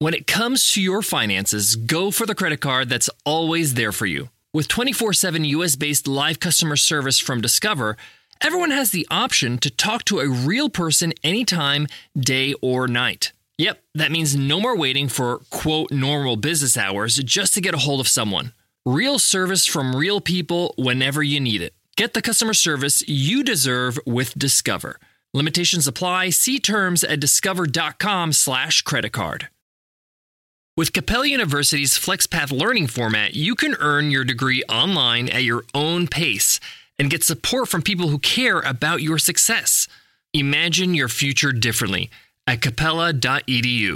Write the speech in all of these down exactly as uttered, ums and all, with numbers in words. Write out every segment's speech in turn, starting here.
When it comes to your finances, go for the credit card that's always there for you. With twenty-four seven U S-based live customer service from Discover, everyone has the option to talk to a real person anytime, day or night. Yep, that means no more waiting for, quote, normal business hours just to get a hold of someone. Real service from real people whenever you need it. Get the customer service you deserve with Discover. Limitations apply. See terms at discover.com slash credit card. With Capella University's FlexPath learning format, you can earn your degree online at your own pace and get support from people who care about your success. Imagine your future differently at capella dot e d u.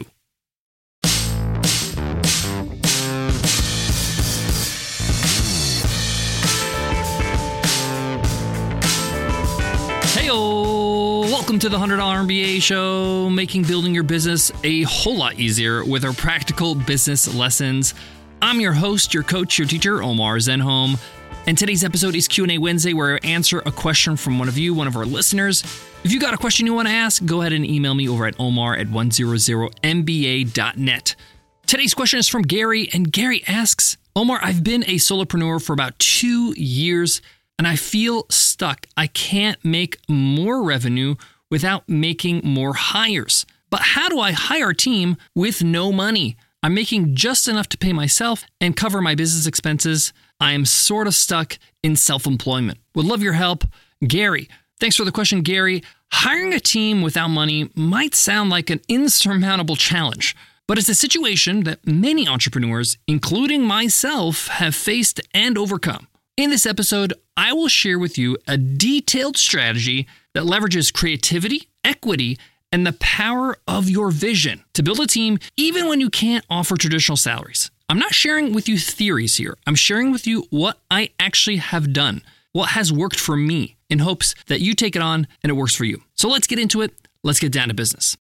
Heyo! Welcome to the one hundred dollar M B A show, making building your business a whole lot easier with our practical business lessons. I'm your host, your coach, your teacher, Omar Zenhom. And today's episode is Q and A Wednesday, where I answer a question from one of you, one of our listeners. If you got a question you want to ask, go ahead and email me over at omar at one hundred m b a dot net. Today's question is from Gary, and Gary asks, Omar, I've been a solopreneur for about two years, and I feel stuck. I can't make more revenue without making more hires. But how do I hire a team with no money? I'm making just enough to pay myself and cover my business expenses. I am sort of stuck in self-employment. Would love your help. Gary. Thanks for the question, Gary. Hiring a team without money might sound like an insurmountable challenge, but it's a situation that many entrepreneurs, including myself, have faced and overcome. In this episode, I will share with you a detailed strategy that leverages creativity, equity, and the power of your vision to build a team even when you can't offer traditional salaries. I'm not sharing with you theories here. I'm sharing with you what I actually have done, what has worked for me, in hopes that you take it on and it works for you. So let's get into it. Let's get down to business.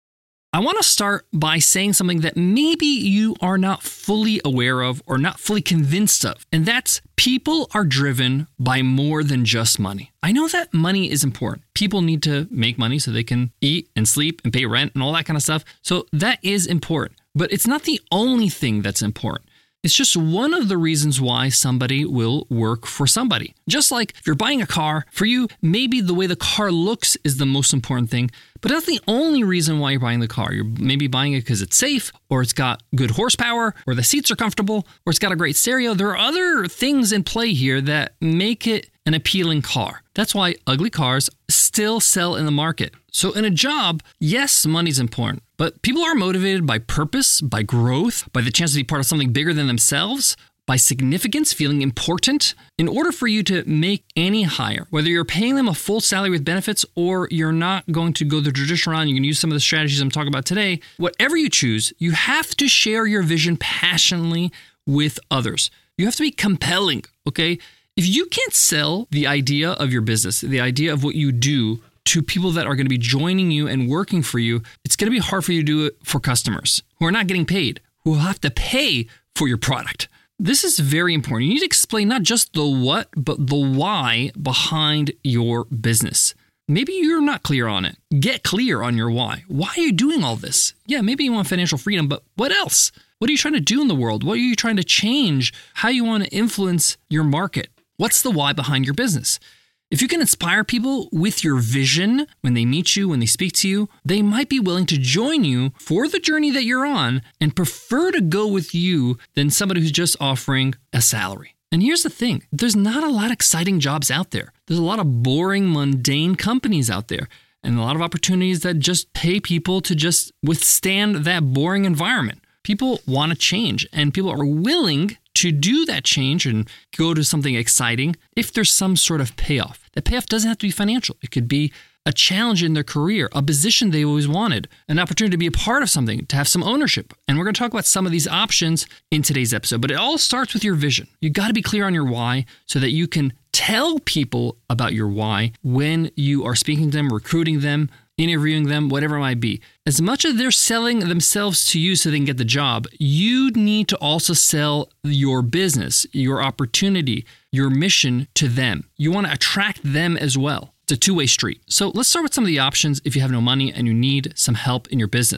I want to start by saying something that maybe you are not fully aware of or not fully convinced of, and that's people are driven by more than just money. I know that money is important. People need to make money so they can eat and sleep and pay rent and all that kind of stuff. So that is important, but it's not the only thing that's important. It's just one of the reasons why somebody will work for somebody. Just like if you're buying a car, for you, maybe the way the car looks is the most important thing, but that's the only reason why you're buying the car. You're maybe buying it because it's safe, or it's got good horsepower, or the seats are comfortable, or it's got a great stereo. There are other things in play here that make it an appealing car. That's why ugly cars still sell in the market. So in a job, yes, money's important, but people are motivated by purpose, by growth, by the chance to be part of something bigger than themselves, by significance, feeling important. In order for you to make any hire, whether you're paying them a full salary with benefits or you're not going to go the traditional route, you can use some of the strategies I'm talking about today, whatever you choose, you have to share your vision passionately with others. You have to be compelling, okay? If you can't sell the idea of your business, the idea of what you do to people that are going to be joining you and working for you, it's going to be hard for you to do it for customers who are not getting paid, who will have to pay for your product. This is very important. You need to explain not just the what, but the why behind your business. Maybe you're not clear on it. Get clear on your why. Why are you doing all this? Yeah, maybe you want financial freedom, but what else? What are you trying to do in the world? What are you trying to change? How you want to influence your market? What's the why behind your business? If you can inspire people with your vision when they meet you, when they speak to you, they might be willing to join you for the journey that you're on and prefer to go with you than somebody who's just offering a salary. And here's the thing, there's not a lot of exciting jobs out there. There's a lot of boring, mundane companies out there and a lot of opportunities that just pay people to just withstand that boring environment. People want to change and people are willing to do that change and go to something exciting if there's some sort of payoff. The payoff doesn't have to be financial. It could be a challenge in their career, a position they always wanted, an opportunity to be a part of something, to have some ownership. And we're going to talk about some of these options in today's episode, but it all starts with your vision. You got to be clear on your why so that you can tell people about your why when you are speaking to them, recruiting them, interviewing them, whatever it might be. As much as they're selling themselves to you so they can get the job, you need to also sell your business, your opportunity, your mission to them. You want to attract them as well. It's a two-way street. So let's start with some of the options if you have no money and you need some help in your business.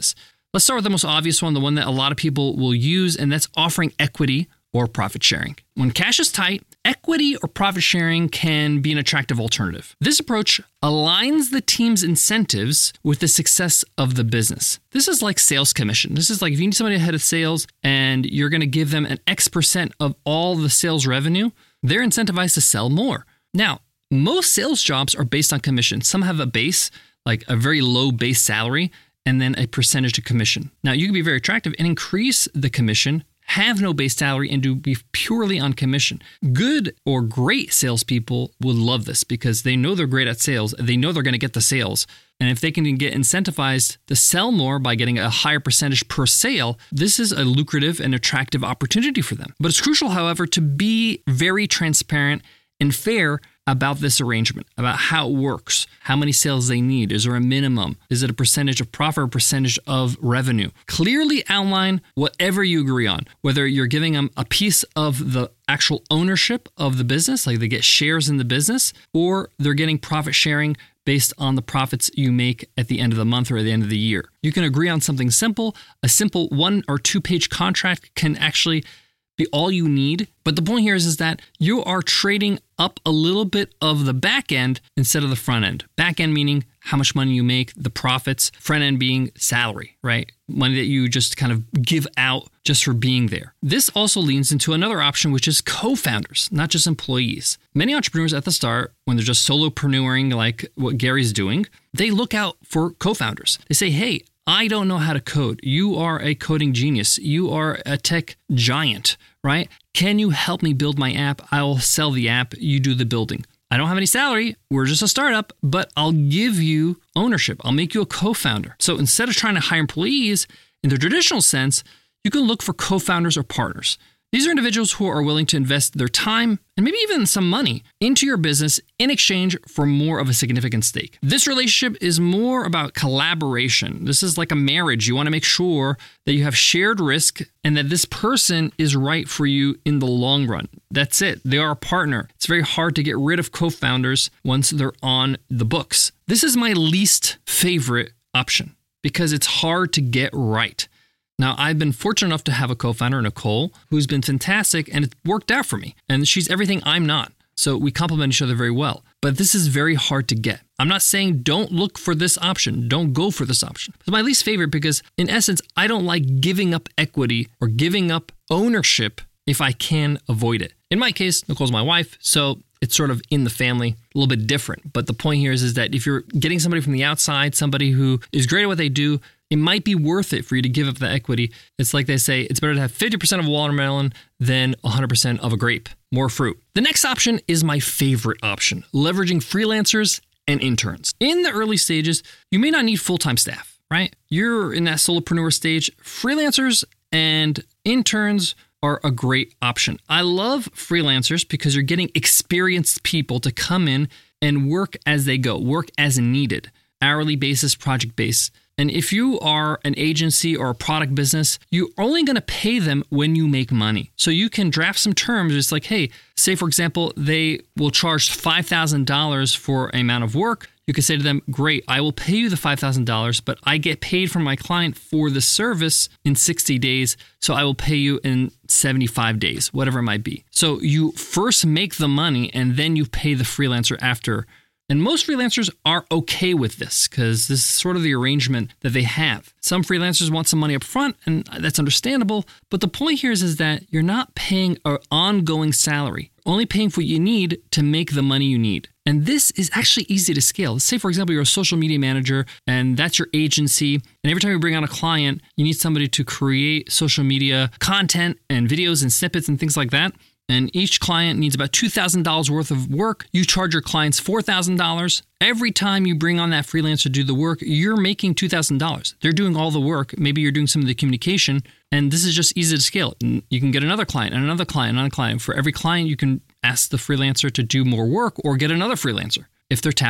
Let's start with the most obvious one, the one that a lot of people will use, and that's offering equity or profit sharing. When cash is tight, equity or profit sharing can be an attractive alternative. This approach aligns the team's incentives with the success of the business. This is like sales commission. This is like if you need somebody ahead of sales and you're going to give them an X percent of all the sales revenue, they're incentivized to sell more. Now, most sales jobs are based on commission. Some have a base, like a very low base salary, and then a percentage of commission. Now, you can be very attractive and increase the commission, have no base salary, and do be purely on commission. Good or great salespeople will love this because they know they're great at sales. They know they're going to get the sales. And if they can get incentivized to sell more by getting a higher percentage per sale, this is a lucrative and attractive opportunity for them. But it's crucial, however, to be very transparent and fair about this arrangement, about how it works, how many sales they need. Is there a minimum? Is it a percentage of profit or a percentage of revenue? Clearly outline whatever you agree on, whether you're giving them a piece of the actual ownership of the business, like they get shares in the business, or they're getting profit sharing based on the profits you make at the end of the month or at the end of the year. You can agree on something simple. A simple one or two page contract can actually be all you need. But the point here is, is that you are trading up a little bit of the back end instead of the front end. Back end meaning how much money you make, the profits, front end being salary, right? Money that you just kind of give out just for being there. This also leans into another option, which is co-founders, not just employees. Many entrepreneurs at the start, when they're just solopreneuring like what Gary's doing, they look out for co-founders. They say, hey, I don't know how to code. You are a coding genius. You are a tech giant, right? Can you help me build my app? I'll sell the app. You do the building. I don't have any salary. We're just a startup, but I'll give you ownership. I'll make you a co-founder. So instead of trying to hire employees in the traditional sense, you can look for co-founders or partners. These are individuals who are willing to invest their time and maybe even some money into your business in exchange for more of a significant stake. This relationship is more about collaboration. This is like a marriage. You want to make sure that you have shared risk and that this person is right for you in the long run. That's it. They are a partner. It's very hard to get rid of co-founders once they're on the books. This is my least favorite option because it's hard to get right. Now, I've been fortunate enough to have a co-founder, Nicole, who's been fantastic, and it worked out for me. And she's everything I'm not. So we complement each other very well. But this is very hard to get. I'm not saying don't look for this option. Don't go for this option. It's my least favorite because, in essence, I don't like giving up equity or giving up ownership if I can avoid it. In my case, Nicole's my wife, so it's sort of in the family, a little bit different. But the point here is, is that if you're getting somebody from the outside, somebody who is great at what they do, it might be worth it for you to give up the equity. It's like they say, it's better to have fifty percent of a watermelon than one hundred percent of a grape. More fruit. The next option is my favorite option, leveraging freelancers and interns. In the early stages, you may not need full-time staff, right? You're in that solopreneur stage. Freelancers and interns are a great option. I love freelancers because you're getting experienced people to come in and work as they go, work as needed, hourly basis, project based. And if you are an agency or a product business, you're only going to pay them when you make money. So you can draft some terms. It's like, hey, say, for example, they will charge five thousand dollars for an amount of work. You can say to them, great, I will pay you the five thousand dollars, but I get paid from my client for the service in sixty days. So I will pay you in seventy-five days, whatever it might be. So you first make the money and then you pay the freelancer after. And most freelancers are okay with this because this is sort of the arrangement that they have. Some freelancers want some money up front, and that's understandable. But the point here is, is that you're not paying an ongoing salary, only paying for what you need to make the money you need. And this is actually easy to scale. Let's say, for example, you're a social media manager and that's your agency. And every time you bring on a client, you need somebody to create social media content and videos and snippets and things like that. And each client needs about two thousand dollars worth of work. You charge your clients four thousand dollars. Every time you bring on that freelancer to do the work, you're making two thousand dollars. They're doing all the work. Maybe you're doing some of the communication. And this is just easy to scale. And you can get another client and another client and another client. For every client, you can ask the freelancer to do more work or get another freelancer if they're tapped out.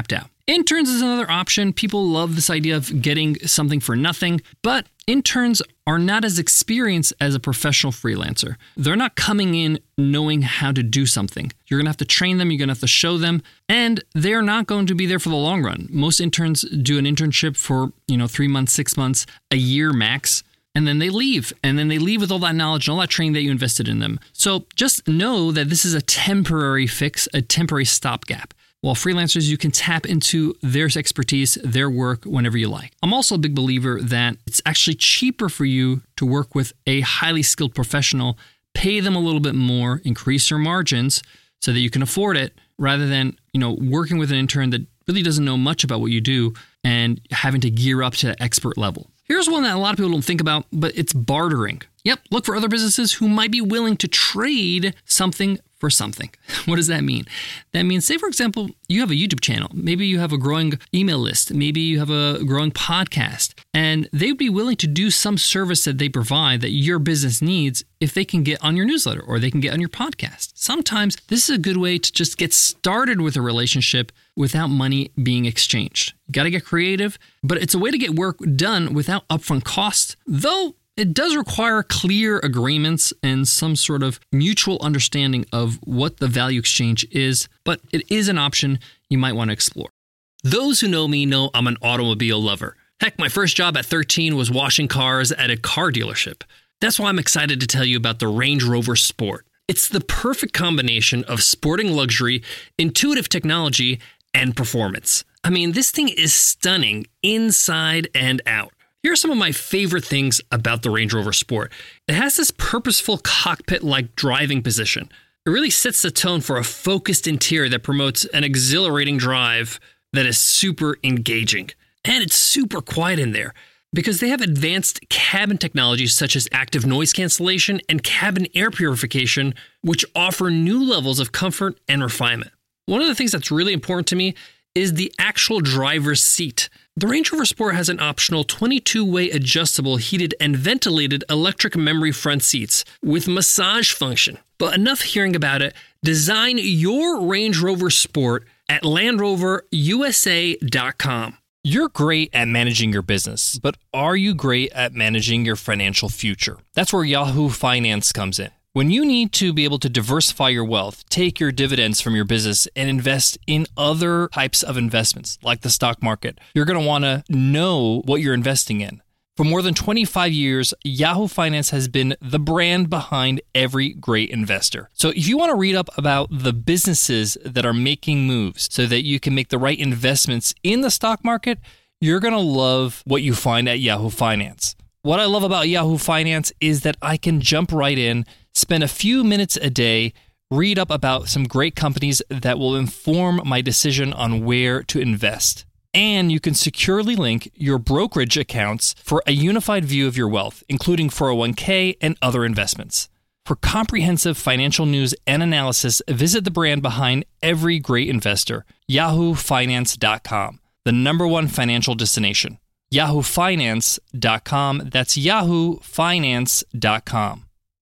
Interns is another option. People love this idea of getting something for nothing, but interns are not as experienced as a professional freelancer. They're not coming in knowing how to do something. You're going to have to train them, you're going to have to show them, and they're not going to be there for the long run. Most interns do an internship for, you know, three months, six months, a year max, and then they leave. And then they leave with all that knowledge and all that training that you invested in them. So just know that this is a temporary fix, a temporary stopgap. While freelancers, you can tap into their expertise, their work whenever you like. I'm also a big believer that it's actually cheaper for you to work with a highly skilled professional, pay them a little bit more, increase your margins so that you can afford it, rather than, you know, working with an intern that really doesn't know much about what you do and having to gear up to expert level. Here's one that a lot of people don't think about, but it's bartering. Yep, look for other businesses who might be willing to trade something for something. What does that mean? That means, say, for example, you have a YouTube channel. Maybe you have a growing email list. Maybe you have a growing podcast. And they would be willing to do some service that they provide that your business needs if they can get on your newsletter or they can get on your podcast. Sometimes this is a good way to just get started with a relationship without money being exchanged. You got to get creative, but it's a way to get work done without upfront costs, though it does require clear agreements and some sort of mutual understanding of what the value exchange is, but it is an option you might want to explore. Those who know me know I'm an automobile lover. Heck, my first job at thirteen was washing cars at a car dealership. That's why I'm excited to tell you about the Range Rover Sport. It's the perfect combination of sporting luxury, intuitive technology, and performance. I mean, this thing is stunning inside and out. Here are some of my favorite things about the Range Rover Sport. It has this purposeful cockpit-like driving position. It really sets the tone for a focused interior that promotes an exhilarating drive that is super engaging. And it's super quiet in there because they have advanced cabin technologies such as active noise cancellation and cabin air purification, which offer new levels of comfort and refinement. One of the things that's really important to me is the actual driver's seat. The Range Rover Sport has an optional twenty-two way adjustable heated and ventilated electric memory front seats with massage function. But enough hearing about it. Design your Range Rover Sport at Land Rover U S A dot com. You're great at managing your business, but are you great at managing your financial future? That's where Yahoo Finance comes in. When you need to be able to diversify your wealth, take your dividends from your business and invest in other types of investments like the stock market, you're going to want to know what you're investing in. For more than twenty-five years, Yahoo Finance has been the brand behind every great investor. So if you want to read up about the businesses that are making moves so that you can make the right investments in the stock market, you're going to love what you find at Yahoo Finance. What I love about Yahoo Finance is that I can jump right in, spend a few minutes a day, read up about some great companies that will inform my decision on where to invest. And you can securely link your brokerage accounts for a unified view of your wealth, including four oh one k and other investments. For comprehensive financial news and analysis, visit the brand behind every great investor, Yahoo Finance dot com, the number one financial destination. Yahoo Finance dot com. That's Yahoo Finance dot com.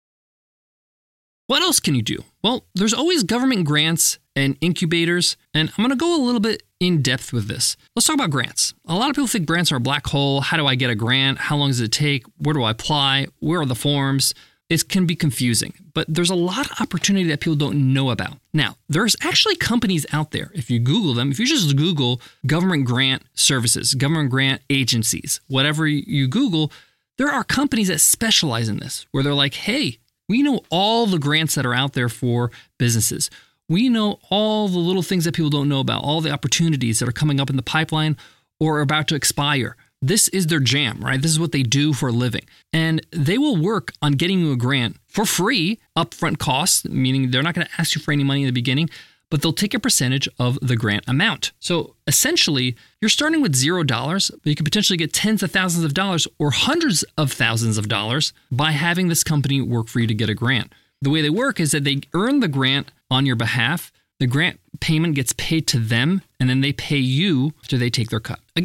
What else can you do? Well, there's always government grants and incubators, and I'm going to go a little bit in depth with this. Let's talk about grants. A lot of people think grants are a black hole. How do I get a grant? How long does it take? Where do I apply? Where are the forms? It can be confusing, but there's a lot of opportunity that people don't know about. Now, there's actually companies out there. If you Google them, if you just Google government grant services, government grant agencies, whatever you Google, there are companies that specialize in this, where they're like, hey, we know all the grants that are out there for businesses. We know all the little things that people don't know about, all the opportunities that are coming up in the pipeline or are about to expire. This is their jam, right? This is what they do for a living. And they will work on getting you a grant for free, upfront costs, meaning they're not going to ask you for any money in the beginning, but they'll take a percentage of the grant amount. So essentially, you're starting with zero dollars, but you could potentially get tens of thousands of dollars or hundreds of thousands of dollars by having this company work for you to get a grant. The way they work is that they earn the grant on your behalf. The grant payment gets paid to them, and then they pay you after they take their cut. Again,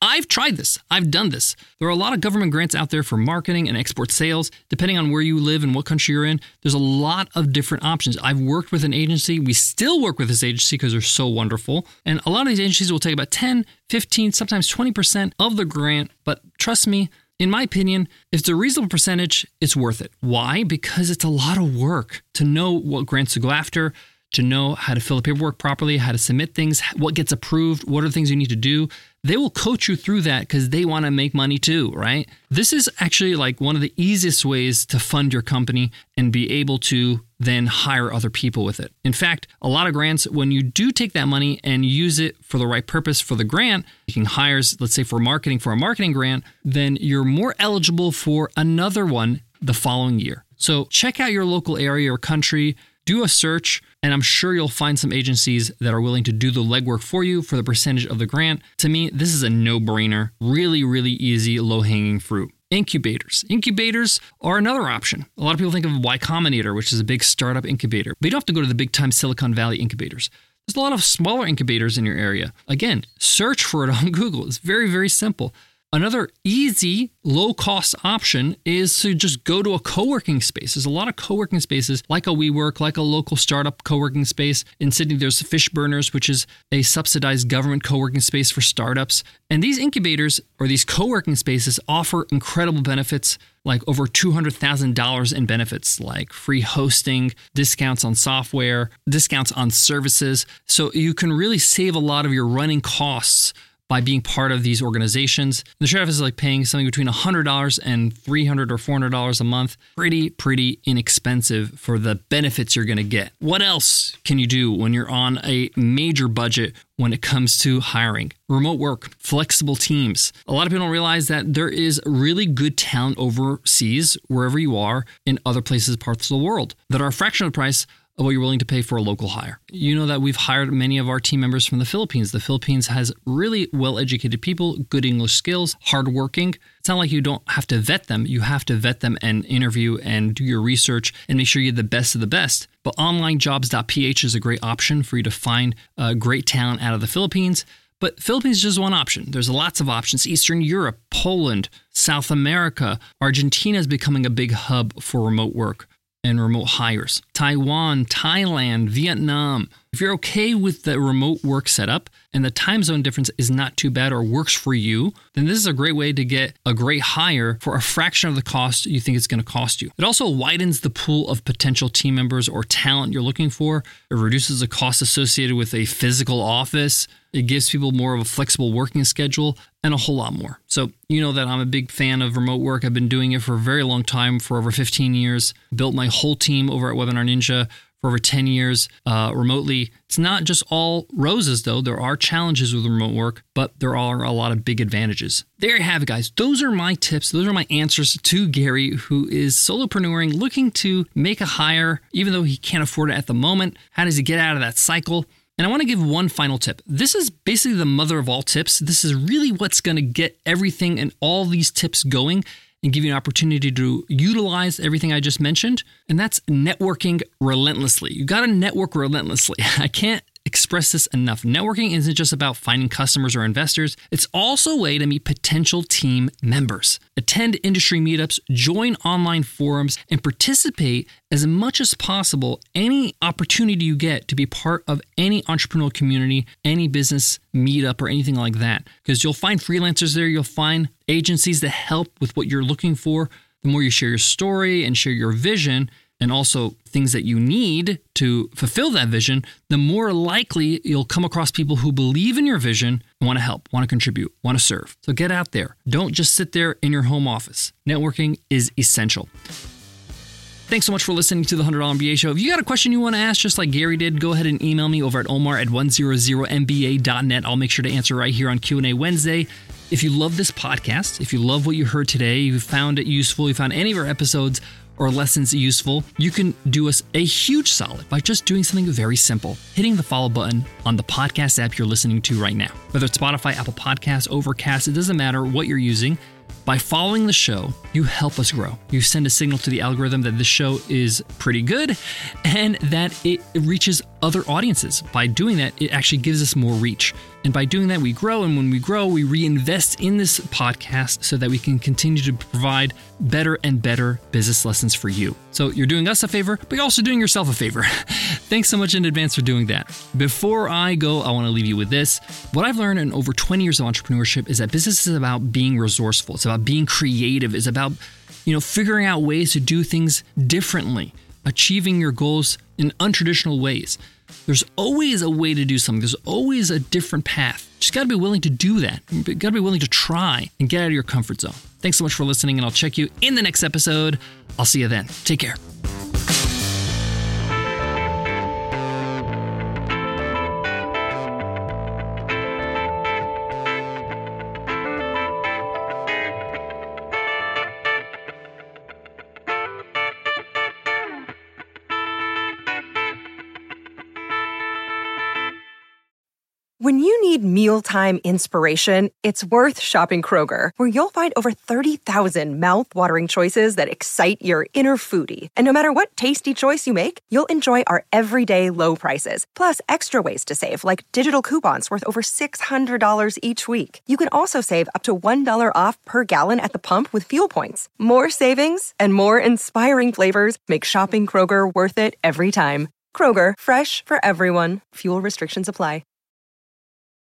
I've tried this. I've done this. There are a lot of government grants out there for marketing and export sales. Depending on where you live and what country you're in, there's a lot of different options. I've worked with an agency. We still work with this agency because they're so wonderful. And a lot of these agencies will take about ten, fifteen, sometimes twenty percent of the grant. But trust me, in my opinion, if it's a reasonable percentage, it's worth it. Why? Because it's a lot of work to know what grants to go after, to know how to fill the paperwork properly, how to submit things, what gets approved, what are the things you need to do. They will coach you through that because they want to make money too, right? This is actually like one of the easiest ways to fund your company and be able to then hire other people with it. In fact, a lot of grants, when you do take that money and use it for the right purpose for the grant, making hires, let's say for marketing, for a marketing grant, then you're more eligible for another one the following year. So check out your local area or country, do a search, and I'm sure you'll find some agencies that are willing to do the legwork for you for the percentage of the grant. To me, this is a no-brainer, really, really easy, low-hanging fruit. Incubators. Incubators are another option. A lot of people think of Y Combinator, which is a big startup incubator, but you don't have to go to the big-time Silicon Valley incubators. There's a lot of smaller incubators in your area. Again, search for it on Google. It's very, very simple. Another easy, low-cost option is to just go to a co-working space. There's a lot of co-working spaces, like a WeWork, like a local startup co-working space. In Sydney, there's Fishburners, which is a subsidized government co-working space for startups. And these incubators, or these co-working spaces, offer incredible benefits, like over two hundred thousand dollars in benefits, like free hosting, discounts on software, discounts on services. So you can really save a lot of your running costs by being part of these organizations. The sheriff is like paying something between one hundred dollars and three hundred dollars or four hundred dollars a month. Pretty, pretty inexpensive for the benefits you're going to get. What else can you do when you're on a major budget when it comes to hiring? Remote work, flexible teams. A lot of people don't realize that there is really good talent overseas, wherever you are, in other places, parts of the world, that are a fraction of the price of what you're willing to pay for a local hire. You know that we've hired many of our team members from the Philippines. The Philippines has really well-educated people, good English skills, hardworking. It's not like you don't have to vet them. You have to vet them and interview and do your research and make sure you get the best of the best. But online jobs dot p h is a great option for you to find uh, great talent out of the Philippines. But Philippines is just one option. There's lots of options. Eastern Europe, Poland, South America. Argentina is becoming a big hub for remote work and remote hires. Taiwan, Thailand, Vietnam. If you're okay with the remote work setup and the time zone difference is not too bad or works for you, then this is a great way to get a great hire for a fraction of the cost you think it's going to cost you. It also widens the pool of potential team members or talent you're looking for. It reduces the cost associated with a physical office. It gives people more of a flexible working schedule and a whole lot more. So you know that I'm a big fan of remote work. I've been doing it for a very long time, for over fifteen years. Built my whole team over at Webinar Ninja for over ten years uh, remotely. It's not just all roses, though. There are challenges with remote work, but there are a lot of big advantages. There you have it, guys. Those are my tips. Those are my answers to Gary, who is solopreneuring, looking to make a hire, even though he can't afford it at the moment. How does he get out of that cycle? And I want to give one final tip. This is basically the mother of all tips. This is really what's going to get everything and all these tips going and give you an opportunity to utilize everything I just mentioned. And that's networking relentlessly. You got to network relentlessly. I can't express this enough. Networking isn't just about finding customers or investors. It's also a way to meet potential team members. Attend industry meetups, join online forums, and participate as much as possible any opportunity you get to be part of any entrepreneurial community, any business meetup, or anything like that. Because you'll find freelancers there, you'll find agencies that help with what you're looking for. The more you share your story and share your vision, and also things that you need to fulfill that vision, the more likely you'll come across people who believe in your vision and want to help, want to contribute, want to serve. So get out there. Don't just sit there in your home office. Networking is essential. Thanks so much for listening to the one hundred dollar M B A Show. If you got a question you want to ask, just like Gary did, go ahead and email me over at omar at one hundred M B A dot net. I'll make sure to answer right here on Q and A Wednesday. If you love this podcast, if you love what you heard today, you found it useful, you found any of our episodes or lessons useful, you can do us a huge solid by just doing something very simple, hitting the follow button on the podcast app you're listening to right now. Whether it's Spotify, Apple Podcasts, Overcast, it doesn't matter what you're using. By following the show, you help us grow. You send a signal to the algorithm that this show is pretty good and that it reaches other audiences. By doing that, it actually gives us more reach. And by doing that, we grow. And when we grow, we reinvest in this podcast so that we can continue to provide better and better business lessons for you. So you're doing us a favor, but you're also doing yourself a favor. Thanks so much in advance for doing that. Before I go, I want to leave you with this. What I've learned in over twenty years of entrepreneurship is that business is about being resourceful. It's about being creative. It's about, you know, figuring out ways to do things differently, achieving your goals in untraditional ways. There's always a way to do something. There's always a different path. You just got to be willing to do that. You got to be willing to try and get out of your comfort zone. Thanks so much for listening, and I'll check you in the next episode. I'll see you then. Take care. When you need mealtime inspiration, it's worth shopping Kroger, where you'll find over thirty thousand mouth-watering choices that excite your inner foodie. And no matter what tasty choice you make, you'll enjoy our everyday low prices, plus extra ways to save, like digital coupons worth over six hundred dollars each week. You can also save up to one dollar off per gallon at the pump with fuel points. More savings and more inspiring flavors make shopping Kroger worth it every time. Kroger, fresh for everyone. Fuel restrictions apply.